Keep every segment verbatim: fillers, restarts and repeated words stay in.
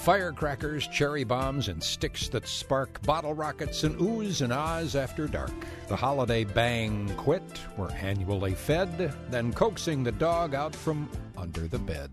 Firecrackers, cherry bombs, and sticks that spark, bottle rockets, and oohs and ahs after dark. The holiday banquet, we're annually fed, then coaxing the dog out from under the bed.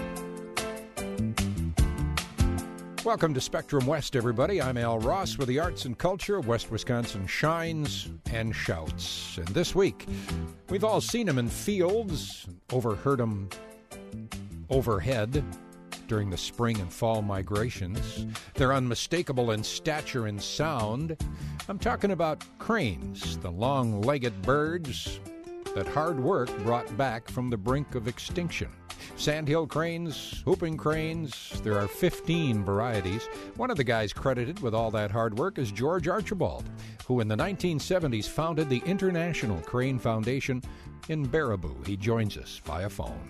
Welcome to Spectrum West, everybody. I'm Al Ross with the arts and culture of West Wisconsin shines and shouts. And this week, we've all seen them in fields, overheard them overhead during the spring and fall migrations. They're unmistakable in stature and sound. I'm talking about cranes, the long-legged birds that hard work brought back from the brink of extinction. Sandhill cranes, whooping cranes, there are fifteen varieties. One of the guys credited with all that hard work is George Archibald, who in the nineteen seventies founded the International Crane Foundation in Baraboo. He joins us via phone.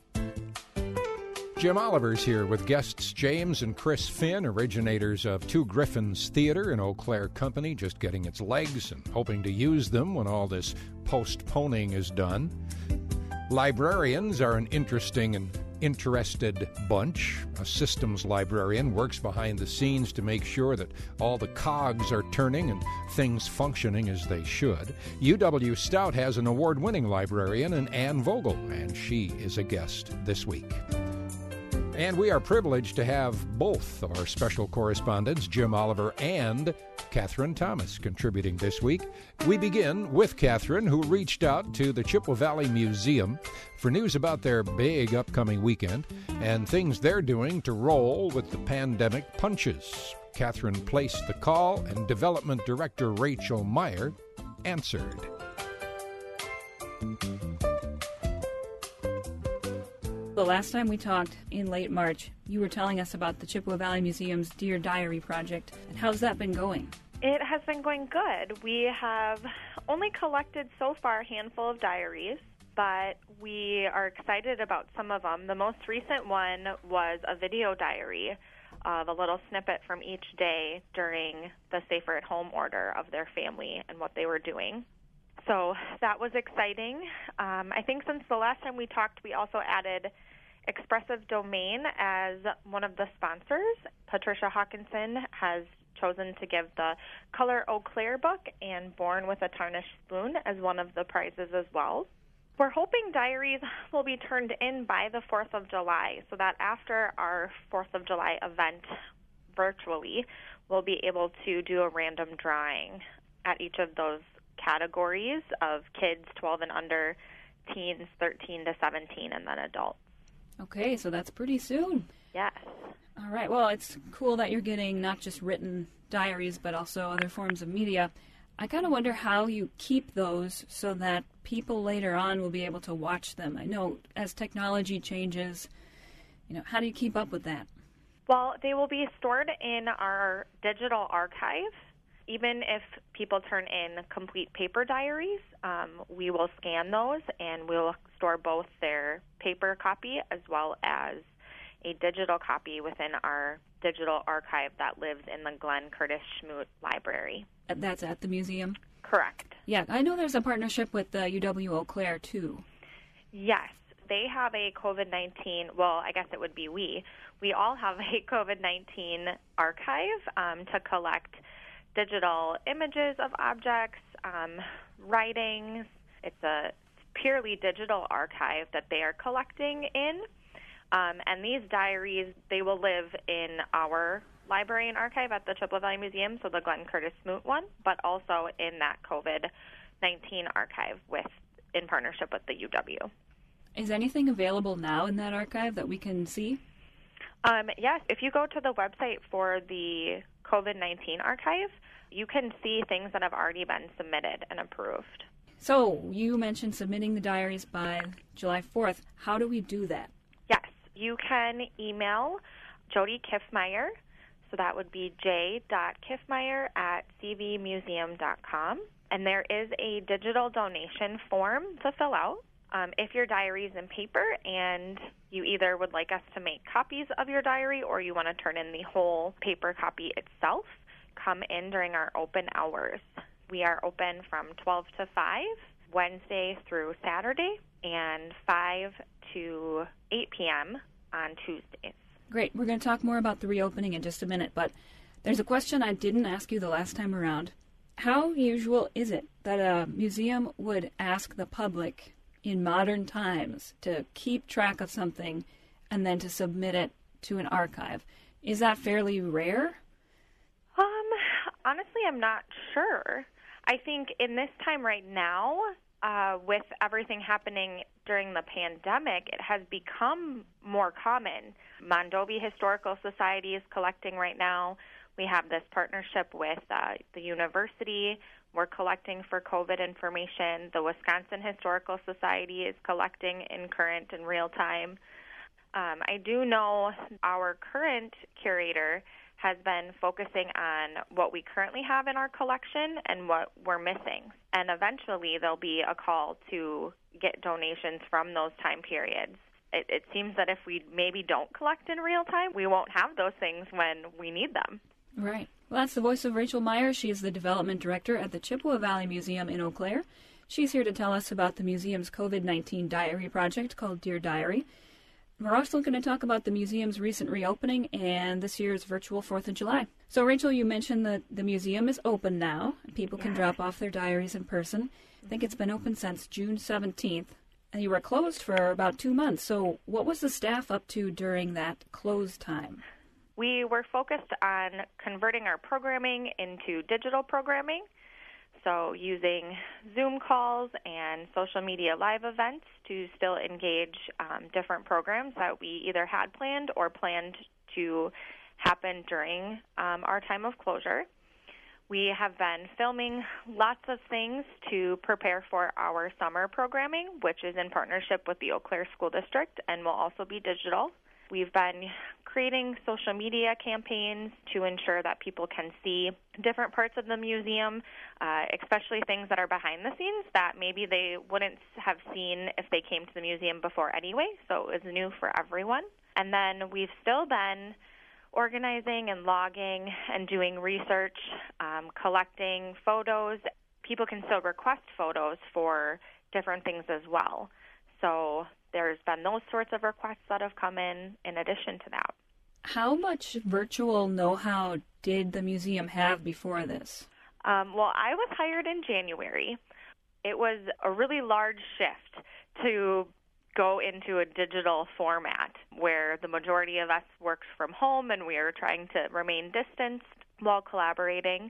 Jim Oliver's here with guests James and Chris Finn, originators of Two Griffins Theater, an Eau Claire company just getting its legs and hoping to use them when all this postponing is done. Librarians are an interesting and interested bunch. A systems librarian works behind the scenes to make sure that all the cogs are turning and things functioning as they should. U W Stout has an award-winning librarian in Ann Vogel, and she is a guest this week. And we are privileged to have both of our special correspondents, Jim Oliver and Catherine Thomas, contributing this week. We begin with Catherine, who reached out to the Chippewa Valley Museum for news about their big upcoming weekend and things they're doing to roll with the pandemic punches. Catherine placed the call, and Development Director Rachel Meyer answered. The last time we talked in late March, you were telling us about the Chippewa Valley Museum's Dear Diary project. And how's that been going? It has been going good. We have only collected so far a handful of diaries, but we are excited about some of them. The most recent one was a video diary of a little snippet from each day during the Safer at Home order of their family and what they were doing. So that was exciting. Um, I think since the last time we talked, we also added Expressive Domain as one of the sponsors. Patricia Hawkinson has chosen to give the Color Eau Claire book and Born with a Tarnished Spoon as one of the prizes as well. We're hoping diaries will be turned in by the fourth of July, so that after our fourth of July event virtually, we'll be able to do a random drawing at each of those categories of kids twelve and under, teens thirteen to seventeen, and then adults. Okay, so that's pretty soon. Yes. All right, well, it's cool that you're getting not just written diaries, but also other forms of media. I kind of wonder how you keep those so that people later on will be able to watch them. I know as technology changes, you know, how do you keep up with that? Well, they will be stored in our digital archive. Even if people turn in complete paper diaries, um, we will scan those and we'll store both their paper copy as well as a digital copy within our digital archive that lives in the Glenn Curtis Schmoot Library. That's at the museum? Correct. Yeah, I know there's a partnership with the U W Eau Claire, too. Yes. They have a COVID nineteen, well, I guess it would be we. We all have a COVID nineteen archive um, to collect digital images of objects, um, writings. It's a purely digital archive that they are collecting in. Um, and these diaries, they will live in our library and archive at the Chippewa Valley Museum, so the Glenn Curtis Smoot one, but also in that COVID nineteen archive with in partnership with the U W. Is anything available now in that archive that we can see? Um, yes, if you go to the website for the COVID nineteen archive, you can see things that have already been submitted and approved. So you mentioned submitting the diaries by July fourth. How do we do that? Yes, you can email Jody Kiffmeyer, so that would be j.kiffmeyer at c v museum dot com. And there is a digital donation form to fill out. Um, if your diary is in paper and you either would like us to make copies of your diary or you want to turn in the whole paper copy itself, come in during our open hours. We are open from twelve to five, Wednesday through Saturday, and five to eight p.m. on Tuesdays. Great. We're going to talk more about the reopening in just a minute, but there's a question I didn't ask you the last time around. How usual is it that a museum would ask the public in modern times to keep track of something and then to submit it to an archive? Is that fairly rare? Um, honestly, I'm not sure. I think in this time right now, uh, with everything happening during the pandemic, it has become more common. Mondovi Historical Society is collecting right now. We have this partnership with uh, the university. We're collecting for COVID information. The Wisconsin Historical Society is collecting in current and real time. Um, I do know our current curator has been focusing on what we currently have in our collection and what we're missing. And eventually there'll be a call to get donations from those time periods. It, it seems that if we maybe don't collect in real time, we won't have those things when we need them. Right. Well, that's the voice of Rachel Myers. She is the development director at the Chippewa Valley Museum in Eau Claire. She's here to tell us about the museum's COVID nineteen diary project called Dear Diary. We're also going to talk about the museum's recent reopening and this year's virtual fourth of July. So, Rachel, you mentioned that the museum is open now. People can drop off their diaries in person. I think it's been open since June seventeenth, and you were closed for about two months. So what was the staff up to during that closed time? We were focused on converting our programming into digital programming, so using Zoom calls and social media live events to still engage um, different programs that we either had planned or planned to happen during um, our time of closure. We have been filming lots of things to prepare for our summer programming, which is in partnership with the Eau Claire School District and will also be digital. We've been creating social media campaigns to ensure that people can see different parts of the museum, uh, especially things that are behind the scenes that maybe they wouldn't have seen if they came to the museum before anyway, so it was new for everyone. And then we've still been organizing and logging and doing research, um, collecting photos. People can still request photos for different things as well. So there's been those sorts of requests that have come in in addition to that. How much virtual know-how did the museum have before this? Um, well, I was hired in January. It was a really large shift to go into a digital format where the majority of us works from home and we are trying to remain distanced while collaborating.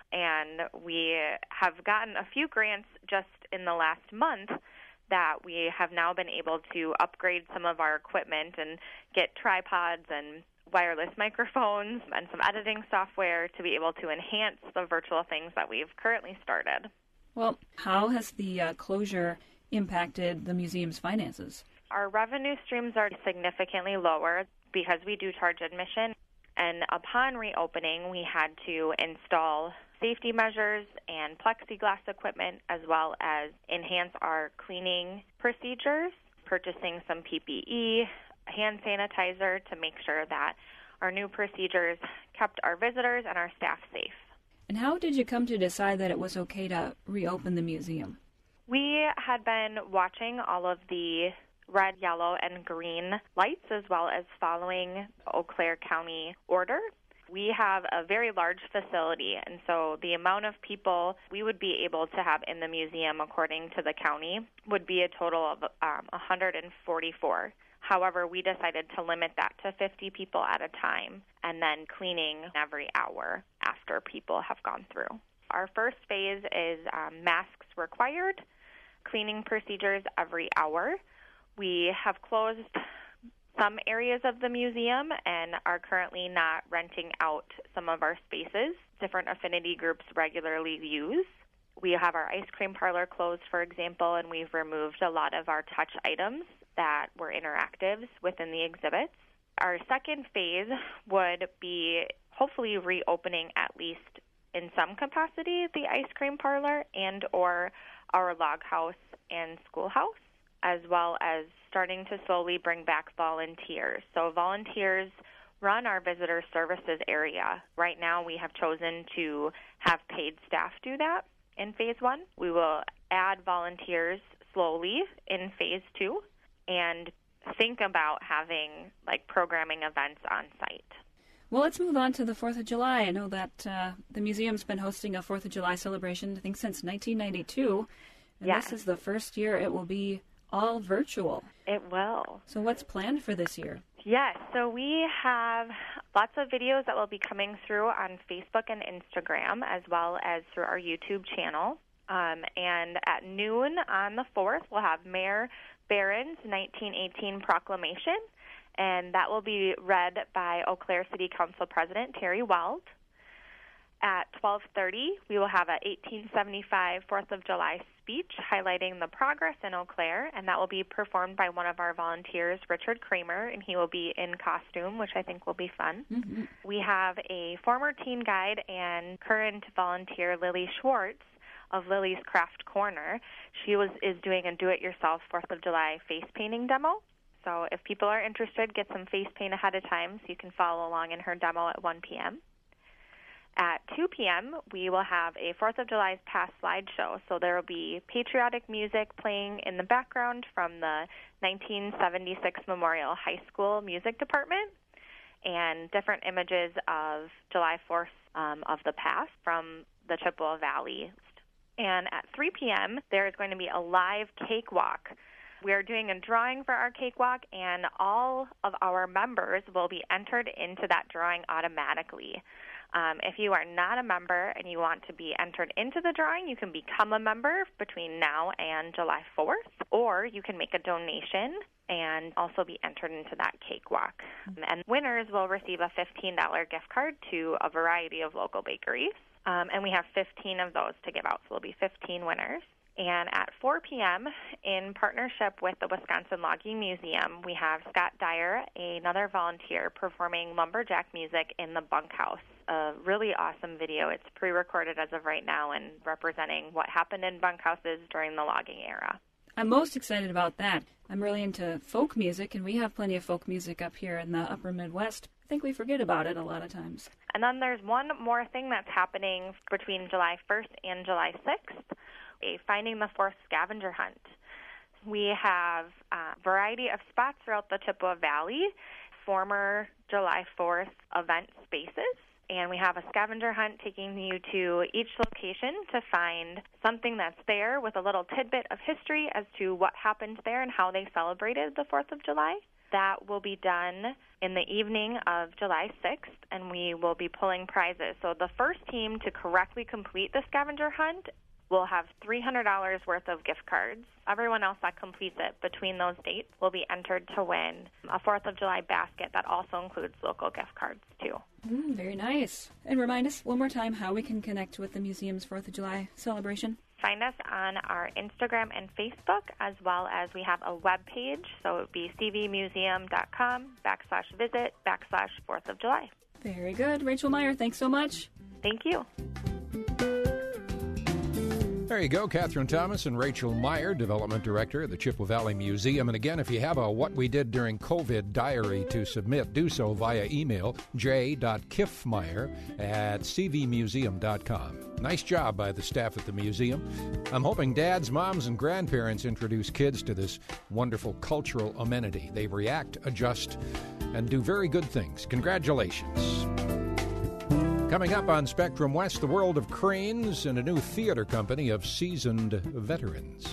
And we have gotten a few grants just in the last month that we have now been able to upgrade some of our equipment and get tripods and wireless microphones and some editing software to be able to enhance the virtual things that we've currently started. Well, how has the uh, closure impacted the museum's finances? Our revenue streams are significantly lower because we do charge admission. And upon reopening, we had to install safety measures and plexiglass equipment, as well as enhance our cleaning procedures, purchasing some P P E, hand sanitizer to make sure that our new procedures kept our visitors and our staff safe. And how did you come to decide that it was okay to reopen the museum? We had been watching all of the red, yellow, and green lights, as well as following Eau Claire County order. We have a very large facility, and so the amount of people we would be able to have in the museum, according to the county, would be a total of um, one hundred forty-four. However, we decided to limit that to fifty people at a time, and then cleaning every hour after people have gone through. Our first phase is um, masks required, cleaning procedures every hour. We have closed some areas of the museum and are currently not renting out some of our spaces different affinity groups regularly use. We have our ice cream parlor closed, for example, and we've removed a lot of our touch items that were interactives within the exhibits. Our second phase would be hopefully reopening at least in some capacity the ice cream parlor and or our log house and schoolhouse, as well as starting to slowly bring back volunteers. So volunteers run our visitor services area. Right now we have chosen to have paid staff do that in phase one. We will add volunteers slowly in phase two, and think about having like programming events on site. Well, let's move on to the fourth of July. I know that uh, the museum's been hosting a fourth of July celebration, I think, since nineteen ninety-two. And yes. This is the first year it will be all virtual. It will. So what's planned for this year? Yes, so we have lots of videos that will be coming through on Facebook and Instagram, as well as through our YouTube channel. Um, and at noon on the fourth, we'll have Mayor Barron's nineteen eighteen proclamation, and that will be read by Eau Claire City Council President Terry Weld. At twelve thirty, we will have an eighteen seventy-five fourth of July speech highlighting the progress in Eau Claire, and that will be performed by one of our volunteers, Richard Kramer, and he will be in costume, which I think will be fun. Mm-hmm. We have a former teen guide and current volunteer, Lily Schwartz, of Lily's Craft Corner. She was is doing a do-it-yourself fourth of July face painting demo. So if people are interested, get some face paint ahead of time so you can follow along in her demo at one p.m. At two p.m., we will have a fourth of July's Past slideshow. So there will be patriotic music playing in the background from the nineteen seventy-six Memorial High School Music Department and different images of July fourth um, of the past from the Chippewa Valley. And at three p.m., there is going to be a live cakewalk. We are doing a drawing for our cakewalk, and all of our members will be entered into that drawing automatically. Um, if you are not a member and you want to be entered into the drawing, you can become a member between now and July fourth, or you can make a donation and also be entered into that cakewalk. And winners will receive a fifteen dollars gift card to a variety of local bakeries, um, and we have fifteen of those to give out, so there'll be fifteen winners. And at four p.m., in partnership with the Wisconsin Logging Museum, we have Scott Dyer, another volunteer, performing lumberjack music in the bunkhouse. A really awesome video. It's pre-recorded as of right now and representing what happened in bunkhouses during the logging era. I'm most excited about that. I'm really into folk music, and we have plenty of folk music up here in the upper Midwest. I think we forget about it a lot of times. And then there's one more thing that's happening between July first and July sixth. A Finding the Fourth scavenger hunt. We have a variety of spots throughout the Chippewa Valley, former July fourth event spaces, and we have a scavenger hunt taking you to each location to find something that's there with a little tidbit of history as to what happened there and how they celebrated the fourth of July. That will be done in the evening of July sixth, and we will be pulling prizes. So the first team to correctly complete the scavenger hunt will have three hundred dollars worth of gift cards. Everyone else that completes it between those dates will be entered to win a fourth of July basket that also includes local gift cards, too. Mm, very nice. And remind us one more time how we can connect with the museum's fourth of July celebration. Find us on our Instagram and Facebook, as well as we have a web page. So it would be cvmuseum.com backslash visit backslash fourth of July. Very good. Rachel Meyer, thanks so much. Thank you. There you go, Catherine Thomas and Rachel Meyer, Development Director at the Chippewa Valley Museum. And again, if you have a What We Did During COVID diary to submit, do so via email, j dot kiffmeyer at c v museum dot com. Nice job by the staff at the museum. I'm hoping dads, moms, and grandparents introduce kids to this wonderful cultural amenity. They react, adjust, and do very good things. Congratulations. Coming up on Spectrum West, the world of cranes and a new theater company of seasoned veterans.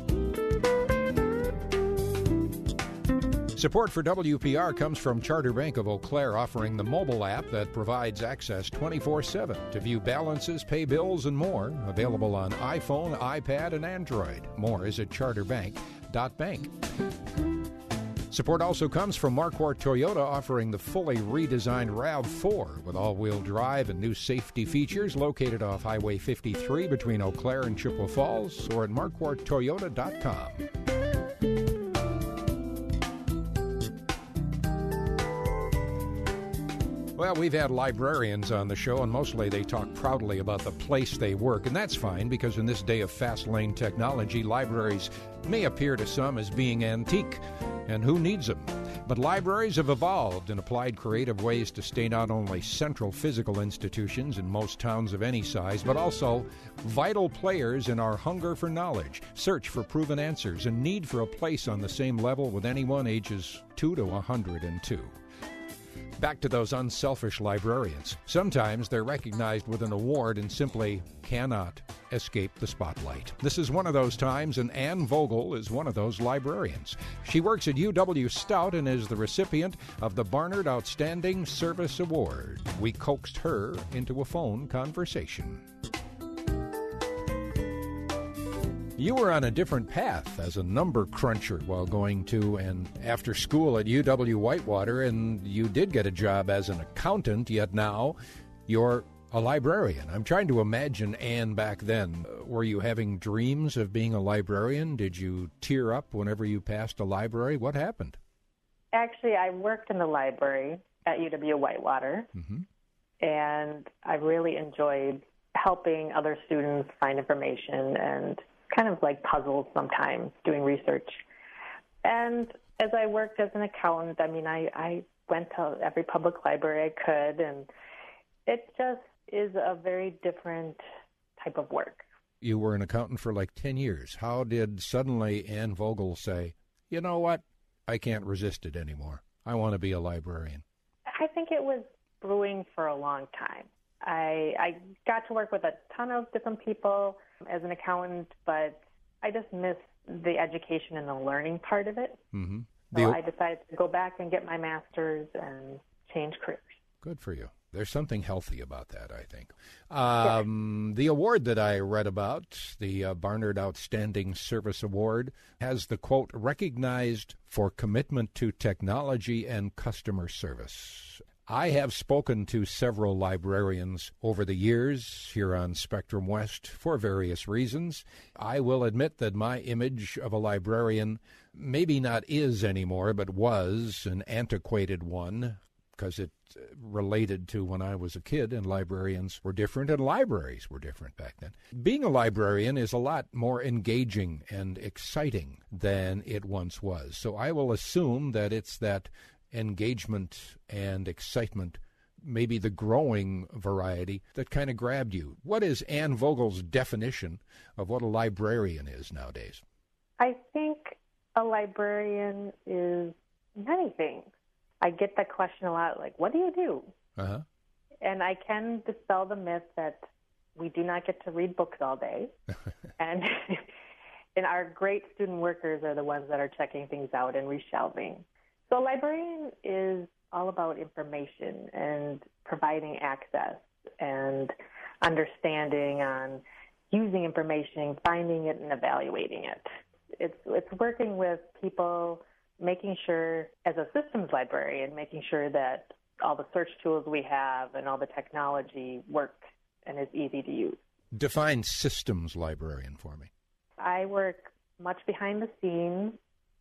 Support for W P R comes from Charter Bank of Eau Claire, offering the mobile app that provides access twenty-four seven to view balances, pay bills, and more. Available on iPhone, iPad, and Android. More is at charter bank dot bank. Support also comes from Marquardt Toyota, offering the fully redesigned RAV four with all-wheel drive and new safety features, located off Highway fifty-three between Eau Claire and Chippewa Falls, or at marquardt toyota dot com. Well, we've had librarians on the show, and mostly they talk proudly about the place they work, and that's fine, because in this day of fast-lane technology, libraries may appear to some as being antique, and who needs them? But libraries have evolved and applied creative ways to stay not only central physical institutions in most towns of any size, but also vital players in our hunger for knowledge, search for proven answers, and need for a place on the same level with anyone ages two to one hundred two. Back to those unselfish librarians. Sometimes they're recognized with an award and simply cannot escape the spotlight. This is one of those times, and Ann Vogel is one of those librarians. She works at U W Stout and is the recipient of the Barnard Outstanding Service Award. We coaxed her into a phone conversation. You were on a different path as a number cruncher while going to and after school at U W Whitewater, and you did get a job as an accountant, yet now you're a librarian. I'm trying to imagine Ann back then. Were you having dreams of being a librarian? Did you tear up whenever you passed a library? What happened? Actually, I worked in the library at U W Whitewater, mm-hmm. and I really enjoyed helping other students find information and kind of like puzzles sometimes, doing research. And as I worked as an accountant, I mean, I, I went to every public library I could, and it just is a very different type of work. You were an accountant for like ten years. How did suddenly Ann Vogel say, you know what, I can't resist it anymore. I want to be a librarian? I think it was brewing for a long time. I, I got to work with a ton of different people as an accountant, but I just missed the education and the learning part of it. Mm-hmm. So the, I decided to go back and get my master's and change careers. Good for you. There's something healthy about that, I think. Um, yeah. The award that I read about, the uh, Barnard Outstanding Service Award, has the quote, recognized for commitment to technology and customer service. I have spoken to several librarians over the years here on Spectrum West for various reasons. I will admit that my image of a librarian maybe not is anymore, but was an antiquated one because it related to when I was a kid and librarians were different and libraries were different back then. Being a librarian is a lot more engaging and exciting than it once was. So I will assume that it's that engagement and excitement, maybe the growing variety, that kind of grabbed you. What is Ann Vogel's definition of what a librarian is nowadays? I think a librarian is many things. I get that question a lot, like, what do you do? Uh-huh. And I can dispel the myth that we do not get to read books all day. and and our great student workers are the ones that are checking things out and reshelving. So a librarian is all about information and providing access and understanding on using information, finding it, and evaluating it. It's it's working with people, making sure, as a systems librarian, making sure that all the search tools we have and all the technology work and is easy to use. Define systems librarian for me. I work much behind the scenes.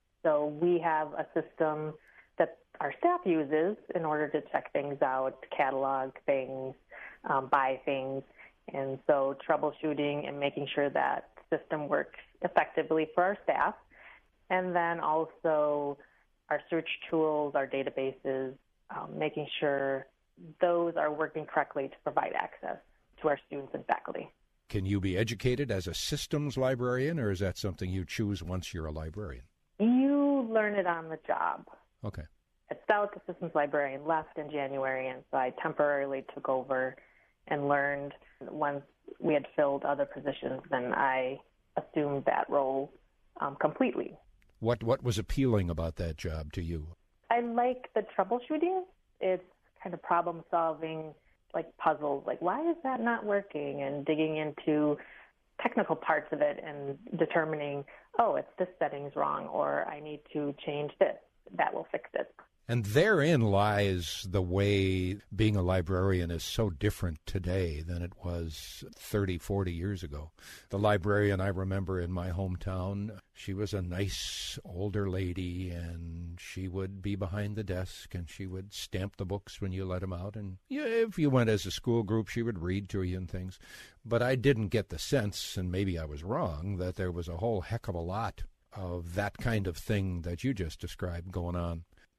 So we have a system that our staff uses in order to check things out, catalog things, um, buy things. And so troubleshooting and making sure that system works effectively for our staff. And then also our search tools, our databases, um, making sure those are working correctly to provide access to our students and faculty. Can you be educated as a systems librarian, or is that something you choose once you're a librarian? You learn it on the job. Okay. At Stout, the systems librarian left in January, and so I temporarily took over and learned. Once we had filled other positions, then I assumed that role um, completely. What what was appealing about that job to you? I like the troubleshooting. It's kind of problem solving, like puzzles, like why is that not working, and digging into technical parts of it and determining, oh, it's this setting's wrong, or I need to change this. That will fix it. And therein lies the way being a librarian is so different today than it was thirty, forty years ago. The librarian I remember in my hometown, she was a nice older lady, and she would be behind the desk, and she would stamp the books when you let them out. And if you went as a school group, she would read to you and things. But I didn't get the sense, and maybe I was wrong, that there was a whole heck of a lot of that kind of thing that you just described going on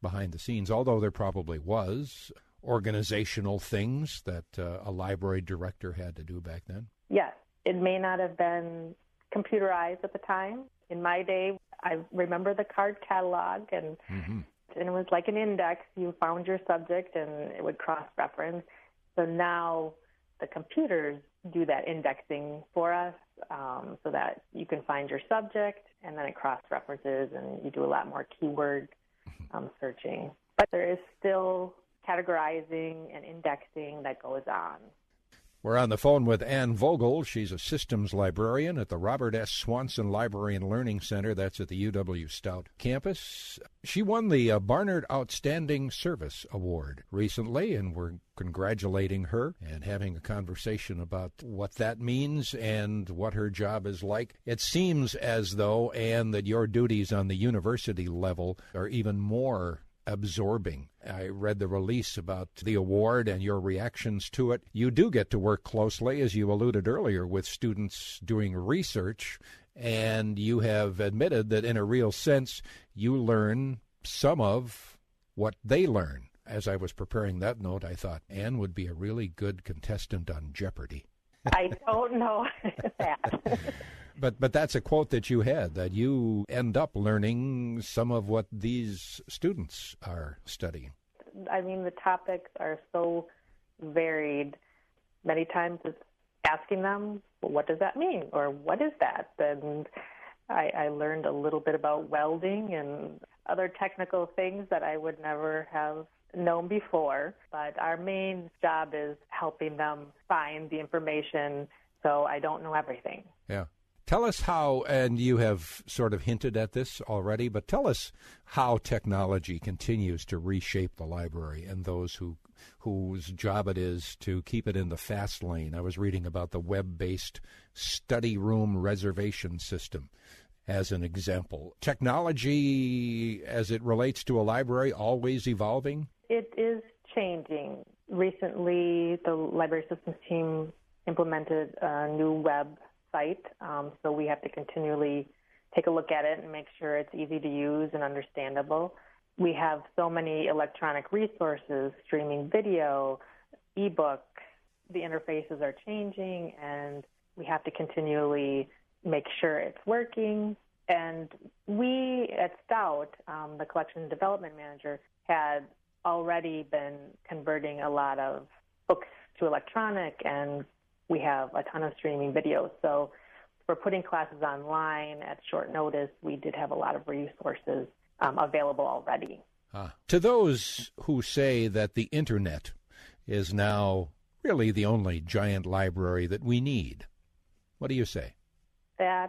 behind the scenes, although there probably was organizational things that uh, a library director had to do back then? Yes. It may not have been computerized at the time. In my day, I remember the card catalog, and, mm-hmm. and it was like an index. You found your subject, and it would cross-reference. So now the computers do that indexing for us um, so that you can find your subject, and then it cross-references, and you do a lot more keyword um, searching. But there is still categorizing and indexing that goes on. We're on the phone with Ann Vogel. She's a systems librarian at the Robert S. Swanson Library and Learning Center. That's at the U W Stout campus. She won the uh, Barnard Outstanding Service Award recently, and we're congratulating her and having a conversation about what that means and what her job is like. It seems as though, Ann, that your duties on the university level are even more absorbing. I read the release about the award and your reactions to it. You do get to work closely, as you alluded earlier, with students doing research, and you have admitted that in a real sense you learn some of what they learn. As I was preparing that note, I thought Ann would be a really good contestant on Jeopardy. I don't know that. But but that's a quote that you had, that you end up learning some of what these students are studying. I mean, the topics are so varied. Many times it's asking them, well, what does that mean? Or what is that? And I, I learned a little bit about welding and other technical things that I would never have known before. But our main job is helping them find the information, so I don't know everything. Yeah. Tell us how, and you have sort of hinted at this already, but tell us how technology continues to reshape the library and those who whose job it is to keep it in the fast lane. I was reading about the web-based study room reservation system as an example. Technology, as it relates to a library, always evolving? It is changing. Recently, the library systems team implemented a new web site, um, so we have to continually take a look at it and make sure it's easy to use and understandable. We have so many electronic resources, streaming video, ebooks. The interfaces are changing, and we have to continually make sure it's working. And we at Stout, um, the collection development manager, had already been converting a lot of books to electronic, and we have a ton of streaming videos. So for putting classes online at short notice, we did have a lot of resources um, available already. Ah. To those who say that the Internet is now really the only giant library that we need, what do you say? That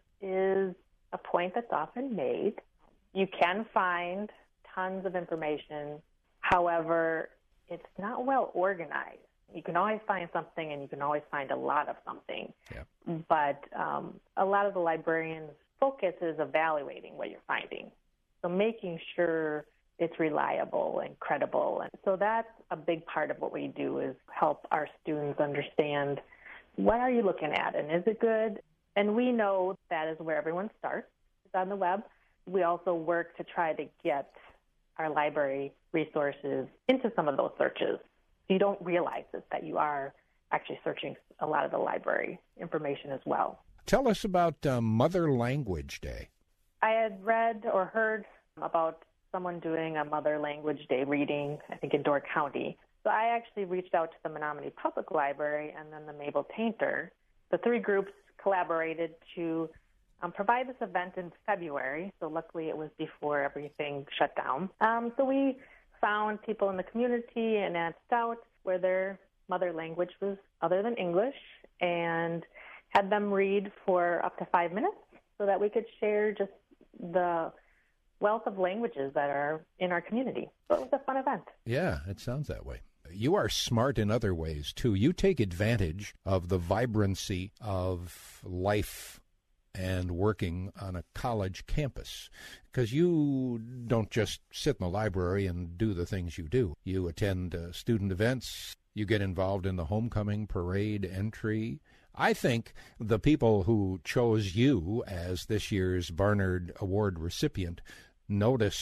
is a point that's often made. You can find tons of information. However, it's not well organized. You can always find something, and you can always find a lot of something. Yeah. But um, a lot of the librarians' focus is evaluating what you're finding, so making sure it's reliable and credible. And so that's a big part of what we do, is help our students understand, what are you looking at, and is it good? And we know that is where everyone starts, is on the web. We also work to try to get our library resources into some of those searches. You don't realize it, that you are actually searching a lot of the library information as well. Tell us about uh, Mother Language Day. I had read or heard about someone doing a Mother Language Day reading, I think in Door County. So I actually reached out to the Menominee Public Library and then the Mabel Painter. The three groups collaborated to um, provide this event in February. So luckily it was before everything shut down. Um, so we found people in the community and at Stout where their mother language was other than English, and had them read for up to five minutes so that we could share just the wealth of languages that are in our community. So it was a fun event. Yeah, it sounds that way. You are smart in other ways, too. You take advantage of the vibrancy of life and working on a college campus, because you don't just sit in the library and do the things you do. You attend uh, student events, you get involved in the homecoming parade entry. I think the people who chose you as this year's Barnard Award recipient noticed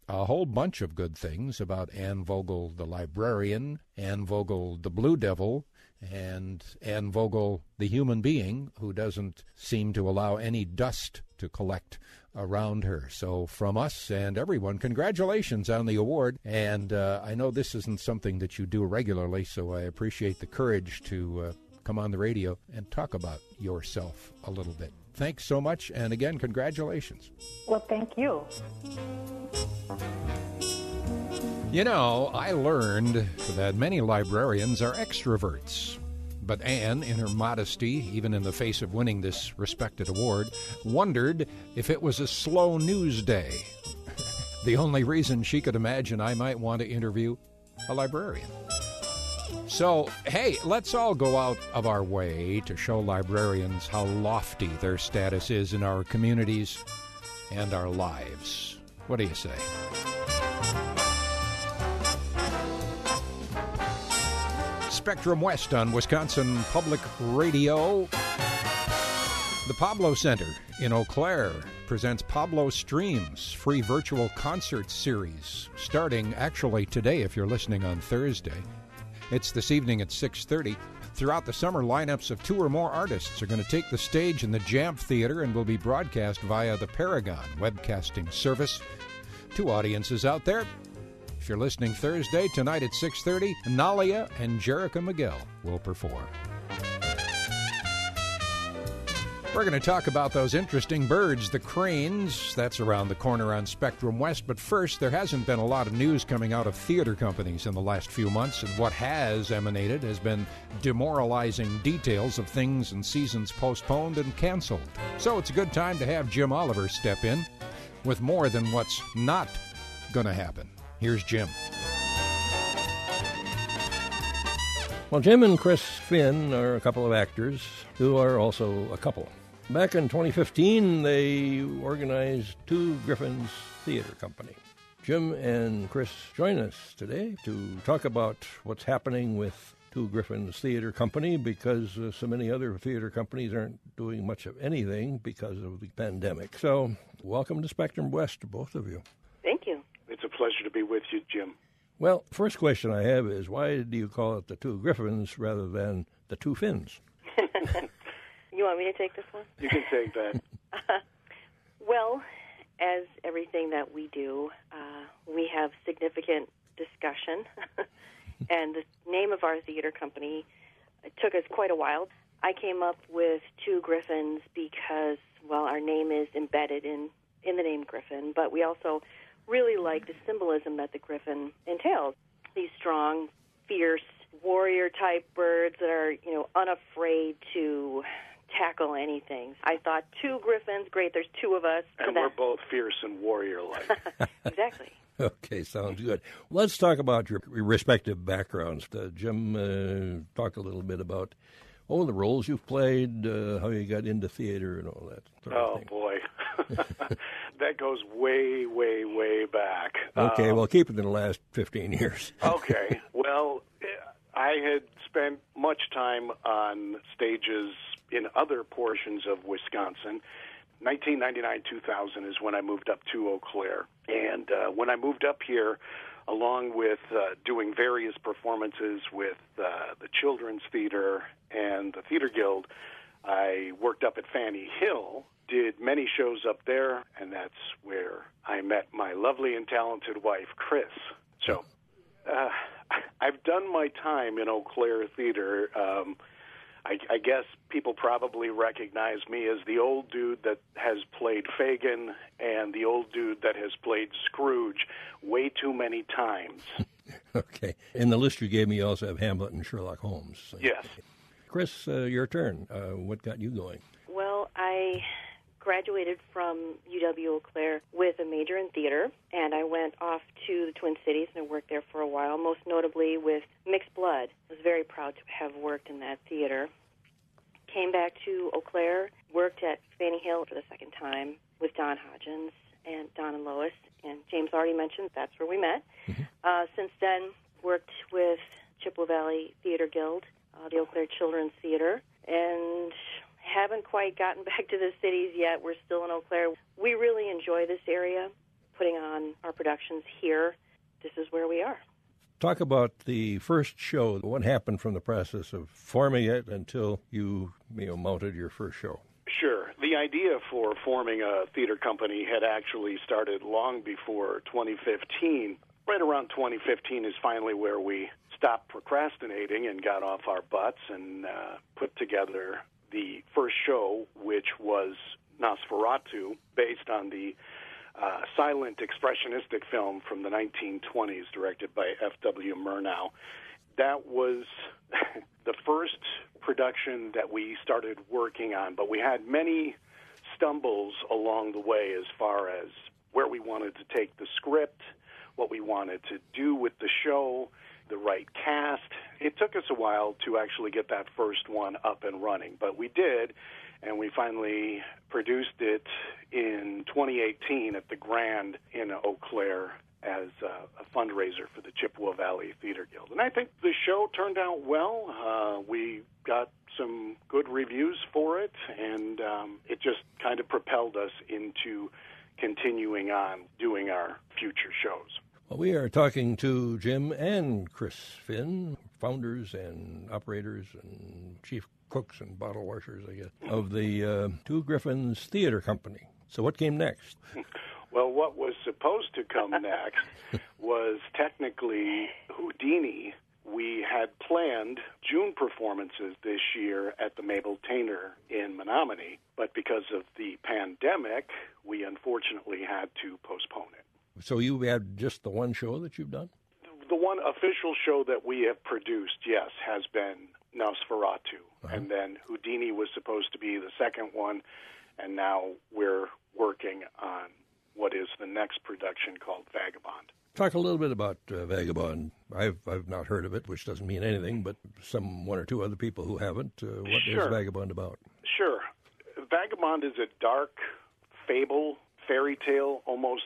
a whole bunch of good things about Anne Vogel the librarian, Anne Vogel the Blue Devil, and Anne Vogel the human being who doesn't seem to allow any dust to collect around her. So from us and everyone, congratulations on the award. And uh, I know this isn't something that you do regularly, so I appreciate the courage to uh, come on the radio and talk about yourself a little bit. Thanks so much, and again, congratulations. Well, thank you. You know, I learned that many librarians are extroverts. But Anne, in her modesty, even in the face of winning this respected award, wondered if it was a slow news day. The only reason she could imagine I might want to interview a librarian. So, hey, let's all go out of our way to show librarians how lofty their status is in our communities and our lives. What do you say? Spectrum West on Wisconsin Public Radio. The Pablo Center in Eau Claire presents Pablo Streams, free virtual concert series, starting actually today if you're listening on Thursday. It's this evening at six thirty. Throughout the summer, lineups of two or more artists are going to take the stage in the Jamf Theater and will be broadcast via the Paragon webcasting service. Two audiences out there. If you're listening Thursday, tonight at six thirty, Nalia and Jerica Miguel will perform. We're going to talk about those interesting birds, the cranes. That's around the corner on Spectrum West. But first, there hasn't been a lot of news coming out of theater companies in the last few months, and what has emanated has been demoralizing details of things and seasons postponed and canceled. So it's a good time to have Jim Oliver step in with more than what's not going to happen. Here's Jim. Well, Jim and Chris Finn are a couple of actors who are also a couple. Back in twenty fifteen, they organized Two Griffins Theater Company. Jim and Chris join us today to talk about what's happening with Two Griffins Theater Company because uh, so many other theater companies aren't doing much of anything because of the pandemic. So, welcome to Spectrum West to both of you. Thank you. It's a pleasure to be with you, Jim. Well, first question I have is, why do you call it the Two Griffins rather than the Two Finns? You want me to take this one? You can take that. uh, well, as everything that we do, uh, we have significant discussion. And the name of our theater company, it took us quite a while. I came up with Two Griffins because, well, our name is embedded in, in the name Griffin, but we also really like the symbolism that the griffin entails. These strong, fierce, warrior-type birds that are, you know, unafraid to tackle anything. I thought two griffins, great, there's two of us. And so we're both fierce and warrior-like. Exactly. Okay, sounds good. Let's talk about your respective backgrounds. Uh, Jim, uh, talk a little bit about oh, the roles you've played, uh, how you got into theater and all that sort oh, of thing. boy. That goes way, way, way back. Okay, um, well, keep it in the last fifteen years. Okay. Well, I had spent much time on stages in other portions of Wisconsin. nineteen ninety-nine two thousand is when I moved up to Eau Claire. And uh, when I moved up here, along with uh, doing various performances with uh, the Children's Theater and the Theater Guild, I worked up at Fanny Hill, did many shows up there, and that's where I met my lovely and talented wife, Chris. So uh, I've done my time in Eau Claire Theater. Um, I, I guess people probably recognize me as the old dude that has played Fagin and the old dude that has played Scrooge way too many times. Okay. In the list you gave me, you also have Hamlet and Sherlock Holmes. So. Yes. Chris, uh, your turn. Uh, what got you going? Well, I graduated from U W Eau Claire with a major in theater, and I went off to the Twin Cities and I worked there for a while, most notably with Mixed Blood. I was very proud to have worked in that theater. Came back to Eau Claire, worked at Fanny Hill for the second time with Don Hodgins and Don and Lois, and James already mentioned that's where we met. Mm-hmm. Uh, since then, worked with Chippewa Valley Theater Guild, uh, the Eau Claire Children's Theater, and haven't quite gotten back to the cities yet. We're still in Eau Claire. We really enjoy this area. putting on our productions here, this is where we are. Talk about the first show. What happened from the process of forming it until you, you know, mounted your first show? Sure. The idea for forming a theater company had actually started long before twenty fifteen. Right around twenty fifteen is finally where we stopped procrastinating and got off our butts and uh, put together the first show, which was Nosferatu, based on the uh, silent expressionistic film from the nineteen twenties, directed by F W Murnau. That was the first production that we started working on, but we had many stumbles along the way as far as where we wanted to take the script, what we wanted to do with the show, the right cast. It took us a while to actually get that first one up and running, but we did, and we finally produced it in twenty eighteen at the Grand in Eau Claire as a, a fundraiser for the Chippewa Valley Theater Guild. And I think the show turned out well. Uh, we got some good reviews for it, and um, it just kind of propelled us into continuing on doing our future shows. Well, we are talking to Jim and Chris Finn, founders and operators and chief cooks and bottle washers, I guess, of the uh, Two Griffins Theater Company. So what came next? Well, what was supposed to come next was technically Houdini. We had planned June performances this year at the Mabel Tainer in Menominee, but because of the pandemic, we unfortunately had to postpone it. So you had just the one show that you've done? The one official show that we have produced, yes, has been Nosferatu. Uh-huh. And then Houdini was supposed to be the second one, and now we're working on what is the next production called Vagabond. Talk a little bit about uh, Vagabond. I've I've not heard of it, which doesn't mean anything, but some one or two other people who haven't. Uh, what sure. is Vagabond about? Sure. Vagabond is a dark fable, fairy tale, almost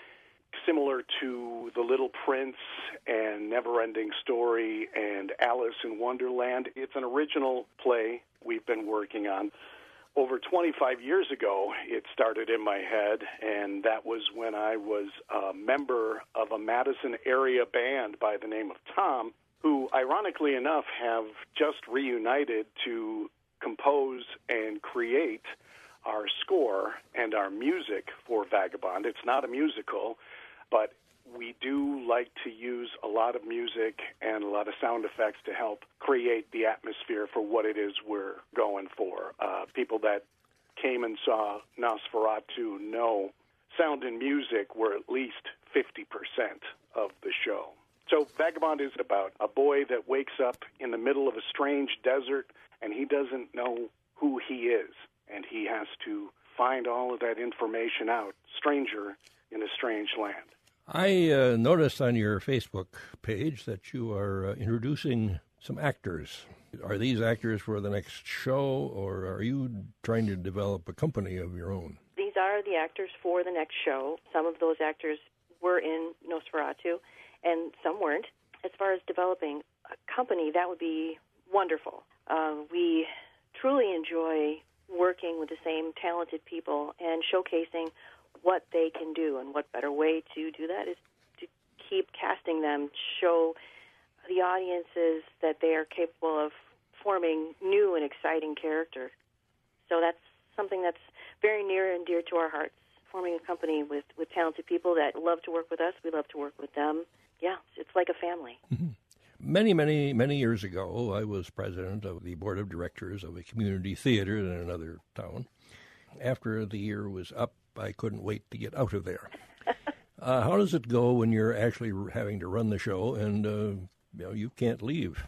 similar to The Little Prince and Never-Ending Story and Alice in Wonderland. It's an original play we've been working on. Over twenty-five years ago, it started in my head, and that was when I was a member of a Madison area band by the name of Tom, who, ironically enough, have just reunited to compose and create our score and our music for Vagabond. It's not a musical, but we do like to use a lot of music and a lot of sound effects to help create the atmosphere for what it is we're going for. Uh, people that came and saw Nosferatu know sound and music were at least fifty percent of the show. So Vagabond is about a boy that wakes up in the middle of a strange desert, and he doesn't know who he is, and he has to find all of that information out, stranger in a strange land. I uh, noticed on your Facebook page that you are uh, introducing some actors. Are these actors for the next show, or are you trying to develop a company of your own? These are the actors for the next show. Some of those actors were in Nosferatu, and some weren't. As far as developing a company, that would be wonderful. Uh, we truly enjoy working with the same talented people and showcasing what they can do, and what better way to do that is to keep casting them, show the audiences that they are capable of forming new and exciting characters. So that's something that's very near and dear to our hearts, forming a company with, with talented people that love to work with us. We love to work with them. Yeah, it's like a family. Mm-hmm. Many, many, many years ago, I was president of the board of directors of a community theater in another town. After the year was up, I couldn't wait to get out of there. Uh, how does it go when you're actually having to run the show and uh, you know, you can't leave?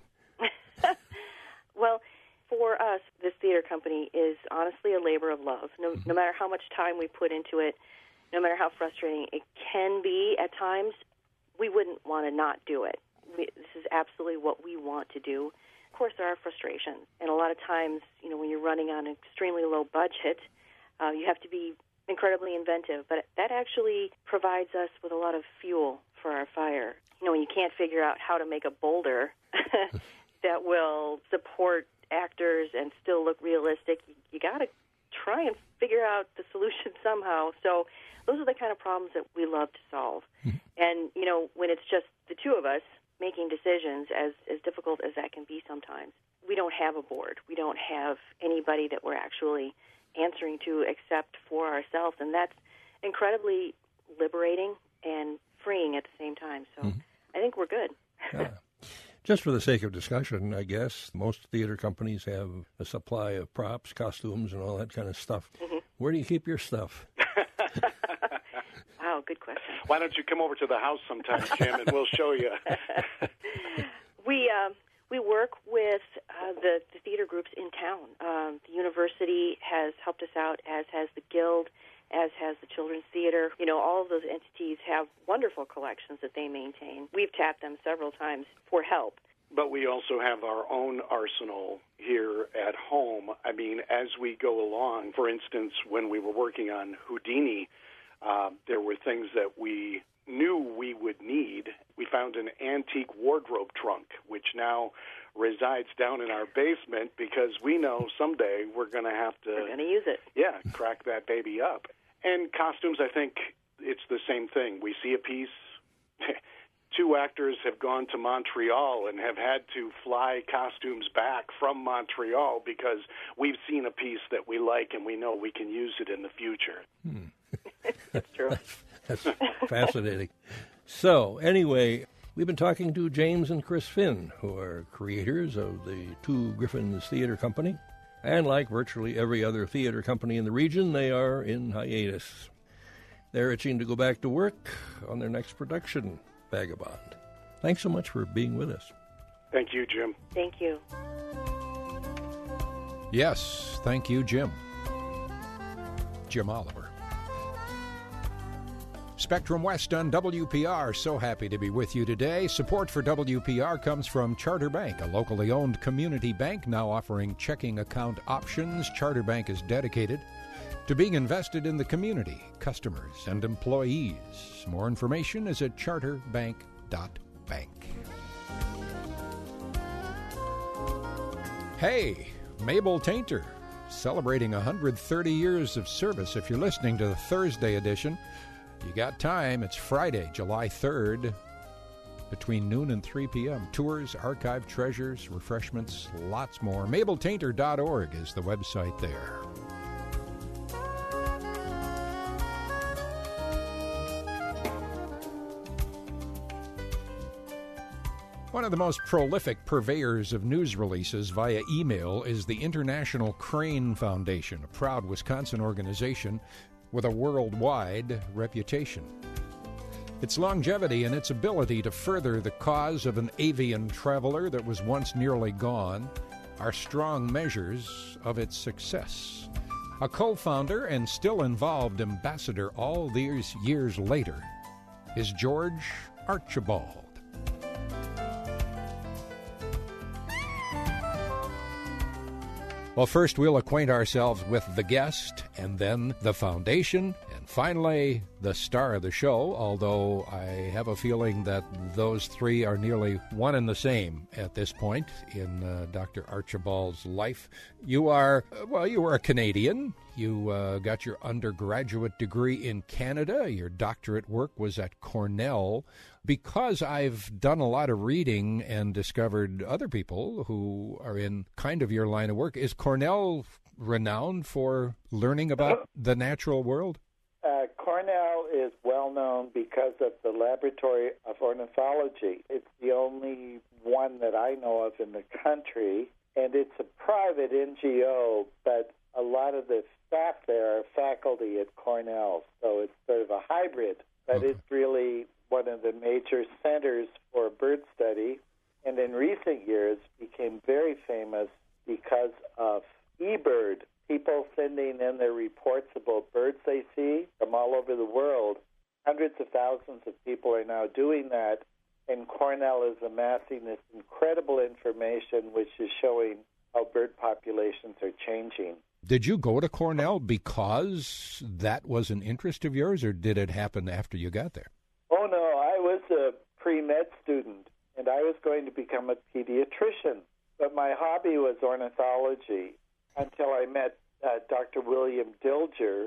Well, for us, this theater company is honestly a labor of love. No, mm-hmm. no matter how much time we put into it, no matter how frustrating it can be at times, we wouldn't want to not do it. We, this is absolutely what we want to do. Of course, there are frustrations, and a lot of times, you know, when you're running on an extremely low budget, uh, you have to be incredibly inventive, but that actually provides us with a lot of fuel for our fire. You know, when you can't figure out how to make a boulder that will support actors and still look realistic, you, you got to try and figure out the solution somehow. So those are the kind of problems that we love to solve. Mm-hmm. And, you know, when it's just the two of us making decisions, as, as difficult as that can be sometimes, we don't have a board. We don't have anybody that we're actually answering to except for ourselves. And that's incredibly liberating and freeing at the same time. So mm-hmm. I think we're good. Yeah. Just for the sake of discussion, I guess, most theater companies have a supply of props, costumes, and all that kind of stuff. Mm-hmm. Where do you keep your stuff? Oh, good question. Why don't you come over to the house sometime, Jim, and we'll show you. we uh, we work with uh, the, the theater groups in town. Um, the university has helped us out, as has the Guild, as has the Children's Theater. You know, all of those entities have wonderful collections that they maintain. We've tapped them several times for help. But we also have our own arsenal here at home. I mean, as we go along, for instance, when we were working on Houdini, uh, there were things that we knew we would need. We found an antique wardrobe trunk, which now resides down in our basement because we know someday we're going to have to... We're going to use it. Yeah, crack that baby up. And costumes, I think it's the same thing. We see a piece... Two actors have gone to Montreal and have had to fly costumes back from Montreal because we've seen a piece that we like and we know we can use it in the future. Hmm. That's true. That's, that's fascinating. So, anyway, we've been talking to James and Chris Finn, who are creators of the Two Griffins Theater Company. And like virtually every other theater company in the region, they are in hiatus. They're itching to go back to work on their next production, Vagabond. Thanks so much for being with us. Thank you, Jim. Thank you. Yes, thank you, Jim. Jim Oliver. Spectrum West on W P R. So happy to be with you today. Support for W P R comes from Charter Bank, a locally owned community bank now offering checking account options. Charter Bank is dedicated to being invested in the community, customers, and employees. More information is at charter bank dot bank. Hey, Mabel Tainter, celebrating one hundred thirty years of service. If you're listening to the Thursday edition, you got time. It's Friday, July third, between noon and three p.m. Tours, archive treasures, refreshments, lots more. mabel tainter dot org is the website there. One of the most prolific purveyors of news releases via email is the International Crane Foundation, a proud Wisconsin organization with a worldwide reputation. Its longevity and its ability to further the cause of an avian traveler that was once nearly gone are strong measures of its success. A co-founder and still involved ambassador all these years later is George Archibald. Well, first we'll acquaint ourselves with the guest, and then the foundation, and finally the star of the show, although I have a feeling that those three are nearly one and the same at this point in uh, Doctor Archibald's life. You are, well, you were a Canadian. You uh, got your undergraduate degree in Canada. Your doctorate work was at Cornell. Because I've done a lot of reading and discovered other people who are in kind of your line of work, is Cornell renowned for learning about the natural world? Uh, Cornell is well known because of the Laboratory of Ornithology. It's the only one that I know of in the country, and it's a private N G O, but a lot of the staff there are faculty at Cornell, so it's sort of a hybrid, but okay. It's really one of the major centers for bird study, and in recent years became very famous because of eBird, people sending in their reports about birds they see from all over the world. Hundreds of thousands of people are now doing that, and Cornell is amassing this incredible information which is showing how bird populations are changing. Did you go to Cornell because that was an interest of yours, or did it happen after you got there? Oh, no, I was a pre-med student, and I was going to become a pediatrician. But my hobby was ornithology until I met uh, Doctor William Dilger,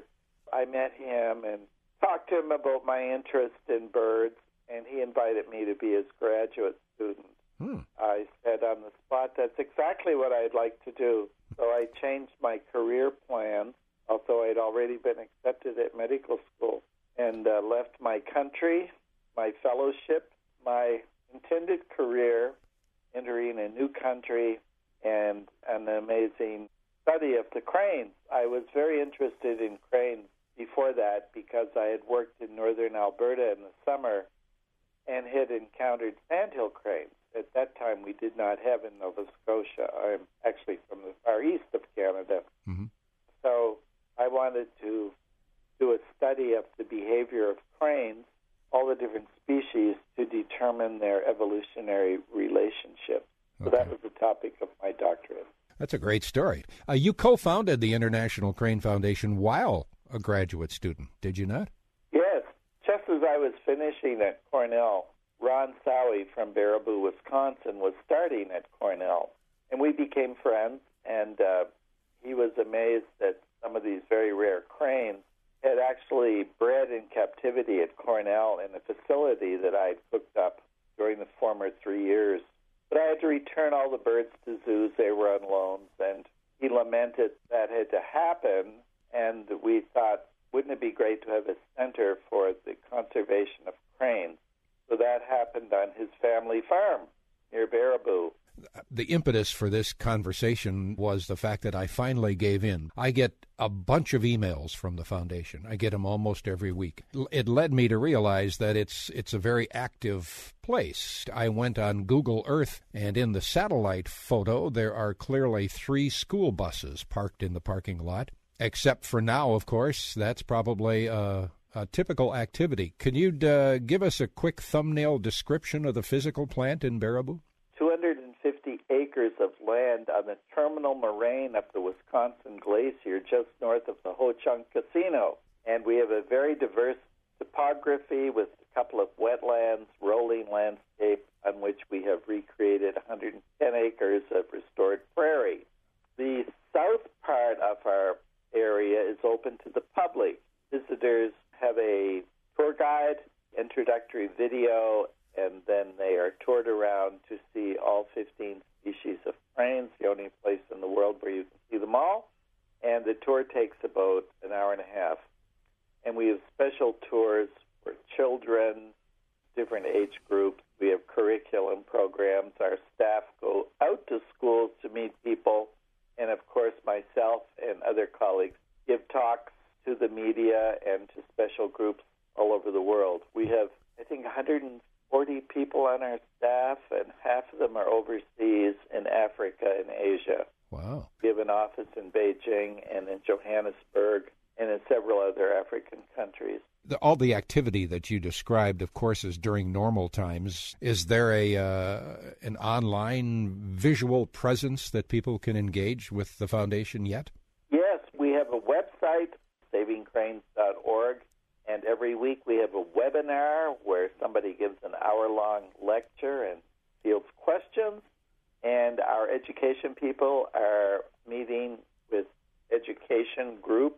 I met him and talked to him about my interest in birds, and he invited me to be his graduate student. Hmm. I said on the spot, that's exactly what I'd like to do. So I changed my career plan, although I'd already been accepted at medical school, and uh, left my country, my fellowship, my intended career, entering a new country, and an amazing study of the cranes. I was very interested in cranes before that because I had worked in northern Alberta in the summer and had encountered sandhill cranes. At that time, we did not have in Nova Scotia. I'm actually from the far east of Canada. Mm-hmm. So I wanted to do a study of the behavior of cranes, all the different species, to determine their evolutionary relationship. So okay. That was the topic of my doctorate. That's a great story. Uh, you co-founded the International Crane Foundation while a graduate student, did you not? Yes. Just as I was finishing at Cornell, Ron Sowie from Baraboo, Wisconsin, was starting at Cornell. And we became friends, and uh, he was amazed that some of these very rare cranes had actually bred in captivity at Cornell in a facility that I had cooked up during the former three years. But I had to return all the birds to zoos. They were on loans, and he lamented that had to happen, and we thought, wouldn't it be great to have a center for the conservation of cranes? So that happened on his family farm near Baraboo. The impetus for this conversation was the fact that I finally gave in. I get a bunch of emails from the foundation. I get them almost every week. It led me to realize that it's it's a very active place. I went on Google Earth, and in the satellite photo, there are clearly three school buses parked in the parking lot. Except for now, of course, that's probably a, a typical activity. Can you uh, give us a quick thumbnail description of the physical plant in Baraboo? two hundred fifty acres of land on the terminal moraine of the Wisconsin Glacier just north of the Ho-Chunk Casino. And we have a very diverse topography with a couple of wetlands, rolling landscape on which we have recreated one hundred ten acres of restored prairie. The south part of our area is open to the public. Visitors have a tour guide, introductory video, and then they are toured around to see all fifteen species of cranes, the only place in the world where you can see them all. And the tour takes about an hour and a half. And we have special tours for children, different age groups. We have curriculum programs. Our staff go out to schools to meet people. And, of course, myself and other colleagues give talks to the media and to special groups all over the world. We have, I think, one hundred forty people on our staff, and half of them are overseas in Africa and Asia. Wow. We have an office in Beijing and in Johannesburg and in several other African countries. The, all the activity that you described, of course, is during normal times. Is there a uh, an online visual presence that people can engage with the foundation yet? Yes, we have a website, saving cranes dot org. And every week we have a webinar where somebody gives an hour-long lecture and fields questions. And our education people are meeting with education groups,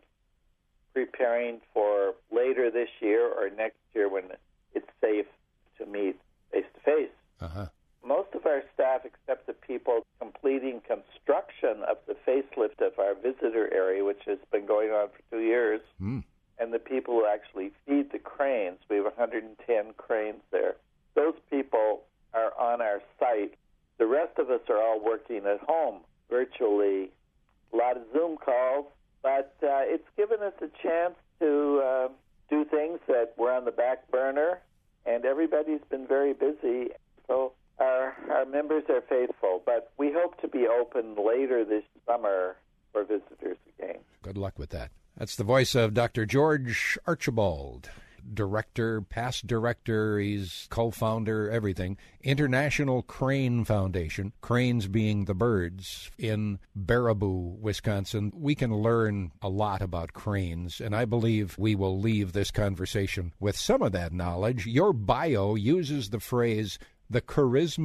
preparing for later this year or next year when it's safe to meet face-to-face. Uh-huh. Most of our staff, except the people completing construction of the facelift of our visitor area, which has been going on for two years, mm. and the people who actually feed the cranes, we have one hundred ten cranes there. Those people are on our site. The rest of us are all working at home virtually, a lot of Zoom calls, but uh, it's given us a chance to uh, do things that were on the back burner, and everybody's been very busy. So our, our members are faithful, but we hope to be open later this summer for visitors again. Good luck with that. That's the voice of Doctor George Archibald, director, past director, he's co-founder, everything. International Crane Foundation, cranes being the birds, in Baraboo, Wisconsin. We can learn a lot about cranes, and I believe we will leave this conversation with some of that knowledge. Your bio uses the phrase, the charisma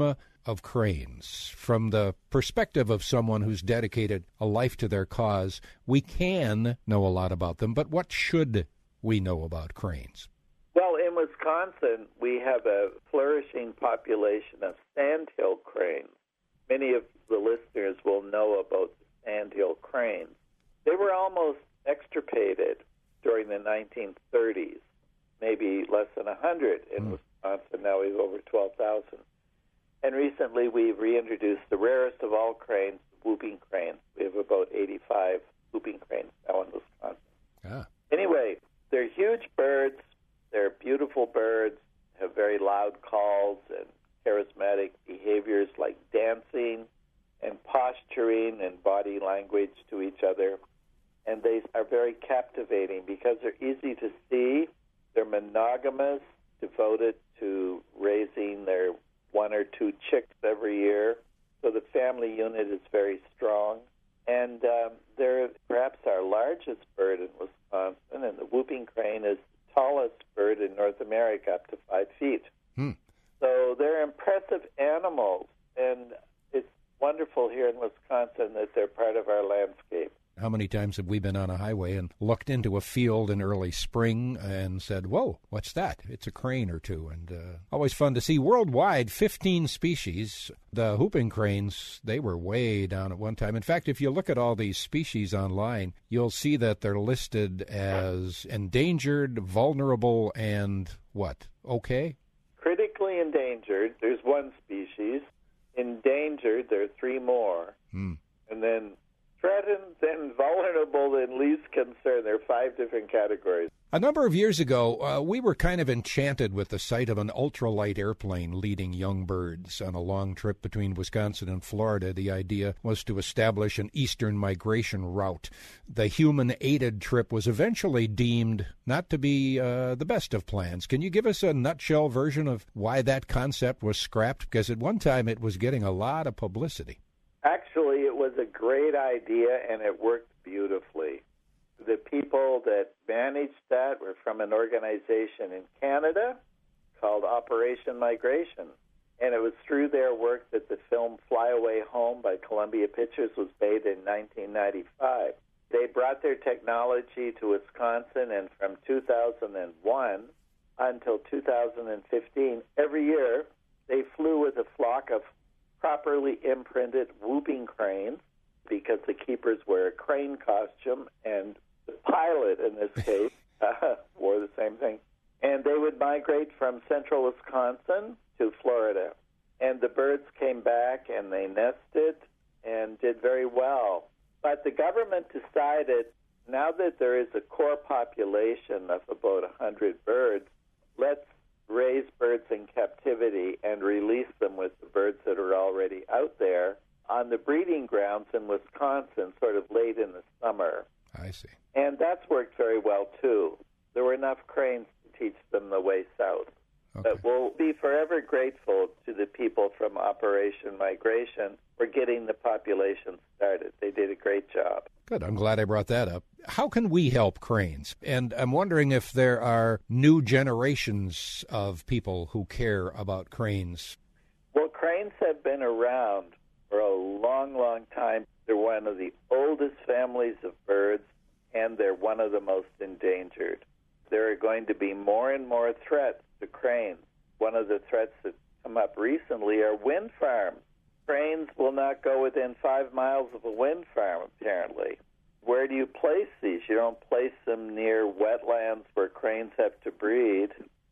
of cranes? From the perspective of someone who's dedicated a life to their cause, we can know a lot about them, but what should we know about cranes? Well, in Wisconsin, we have a flourishing population of sandhill cranes. Many of the listeners will know about the sandhill cranes. They were almost extirpated during the nineteen thirties, maybe less than one hundred in mm. Wisconsin. Now we have over twelve thousand. And recently we've reintroduced the rarest of all cranes, the whooping cranes. We have about eighty-five whooping cranes now in Wisconsin. Ah. Anyway, they're huge birds. They're beautiful birds, have very loud calls and charismatic behaviors like dancing and posturing and body language to each other. And they are very captivating because they're easy to see. They're monogamous, devoted to raising their one or two chicks every year. So the family unit is very strong. And um, they're perhaps our largest bird in Wisconsin, and the whooping crane is the tallest bird in North America, up to five feet. Hmm. So they're impressive animals, and it's wonderful here in Wisconsin that they're part of our landscape. How many times have we been on a highway and looked into a field in early spring and said, whoa, what's that? It's a crane or two. And uh, always fun to see. Worldwide, fifteen species. The whooping cranes, they were way down at one time. In fact, if you look at all these species online, you'll see that they're listed as endangered, vulnerable, and what? Okay? Critically endangered, there's one species. Endangered, there are three more. Hmm. And then threatened, then vulnerable, then least concerned. There are five different categories. A number of years ago, uh, we were kind of enchanted with the sight of an ultralight airplane leading young birds on a long trip between Wisconsin and Florida. The idea was to establish an eastern migration route. The human-aided trip was eventually deemed not to be uh, the best of plans. Can you give us a nutshell version of why that concept was scrapped? Because at one time it was getting a lot of publicity. Actually, it was a great idea, and it worked beautifully. The people that managed that were from an organization in Canada called Operation Migration, and it was through their work that the film Fly Away Home by Columbia Pictures was made in nineteen ninety-five. They brought their technology to Wisconsin, and from two thousand one until two thousand fifteen, every year they flew with a flock of properly imprinted whooping cranes, because the keepers wear a crane costume, and the pilot, in this case, uh, wore the same thing. And they would migrate from central Wisconsin to Florida. And the birds came back, and they nested and did very well. But the government decided, now that there is a core population of about one hundred birds, let's raise birds in captivity and release them with the birds that are already out there on the breeding grounds in Wisconsin, sort of late in the summer. I see. And that's worked very well, too. There were enough cranes to teach them the way south. Okay. But we'll be forever grateful to the people from Operation Migration for getting the population started. They did a great job. Good. I'm glad I brought that up. How can we help cranes? And I'm wondering if there are new generations of people who care about cranes. Well, cranes have been around for a long, long time. They're one of the oldest families of birds, and they're one of the most endangered. There are going to be more and more threats to cranes. One of the threats that come up recently are wind farms. Cranes will not go within five miles of a wind farm, apparently. Where do you place these? You don't place them near wetlands where cranes have to breed.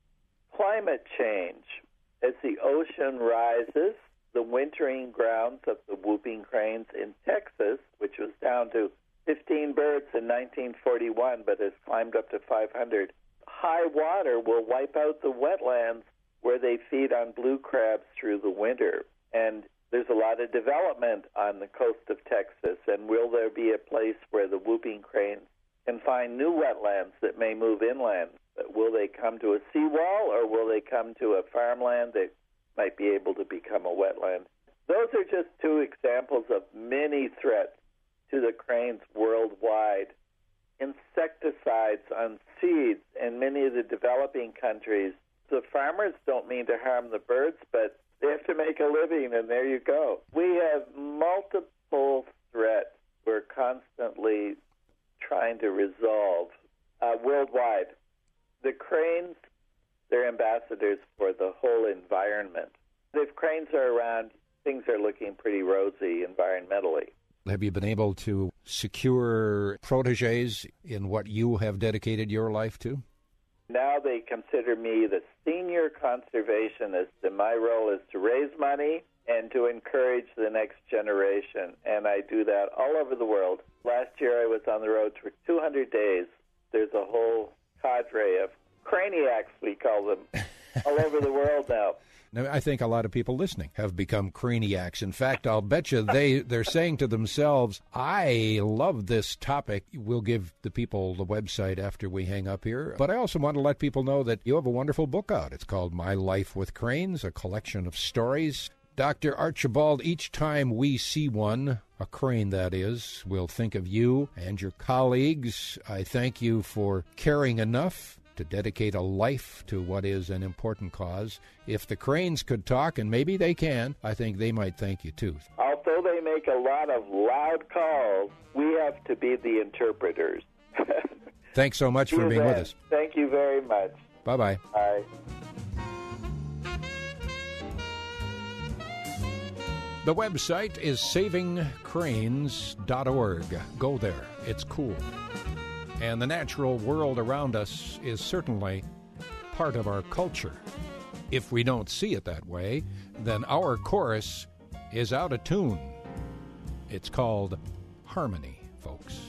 Climate change. As the ocean rises, the wintering grounds of the whooping cranes in Texas, which was down to fifteen birds in nineteen forty-one, but has climbed up to five hundred, high water will wipe out the wetlands where they feed on blue crabs through the winter. And there's a lot of development on the coast of Texas, and will there be a place where the whooping cranes can find new wetlands that may move inland? Will they come to a seawall, or will they come to a farmland that might be able to become a wetland? Those are just two examples of many threats to the cranes worldwide. Insecticides on seeds in many of the developing countries. The farmers don't mean to harm the birds, but They have to make a living, and there you go. We have multiple threats we're constantly trying to resolve uh, worldwide. The cranes, they're ambassadors for the whole environment. If cranes are around, things are looking pretty rosy environmentally. Have you been able to secure protégés in what you have dedicated your life to? Now they consider me the senior conservationist, and my role is to raise money and to encourage the next generation, and I do that all over the world. Last year I was on the road for two hundred days. There's a whole cadre of craniacs, we call them, all over the world now. Now, I think a lot of people listening have become craniacs. In fact, I'll bet you they, they're saying to themselves, I love this topic. We'll give the people the website after we hang up here. But I also want to let people know that you have a wonderful book out. It's called My Life with Cranes, a collection of stories. Doctor Archibald, each time we see one, a crane that is, we'll think of you and your colleagues. I thank you for caring enough to dedicate a life to what is an important cause. If the cranes could talk, and maybe they can, I think they might thank you too. Although they make a lot of loud calls, we have to be the interpreters. Thanks so much for being with us. Thank you very much. Bye-bye. Bye. The website is saving cranes dot org. Go there. It's cool. And the natural world around us is certainly part of our culture. If we don't see it that way, then our chorus is out of tune. It's called harmony, folks.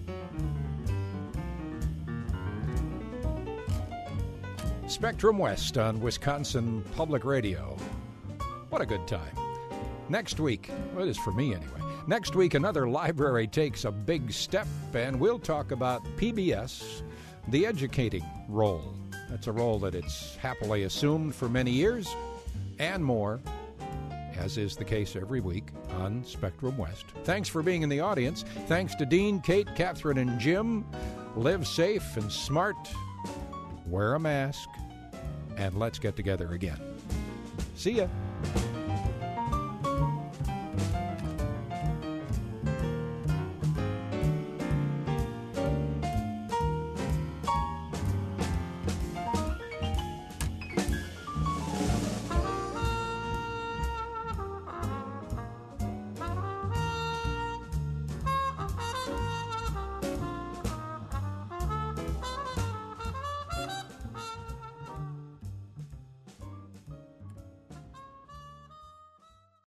Spectrum West on Wisconsin Public Radio. What a good time. Next week, well, it is for me anyway. Next week, another library takes a big step, and we'll talk about P B S, the educating role. That's a role that it's happily assumed for many years, and more, as is the case every week on Spectrum West. Thanks for being in the audience. Thanks to Dean, Kate, Catherine, and Jim. Live safe and smart. Wear a mask, and let's get together again. See ya.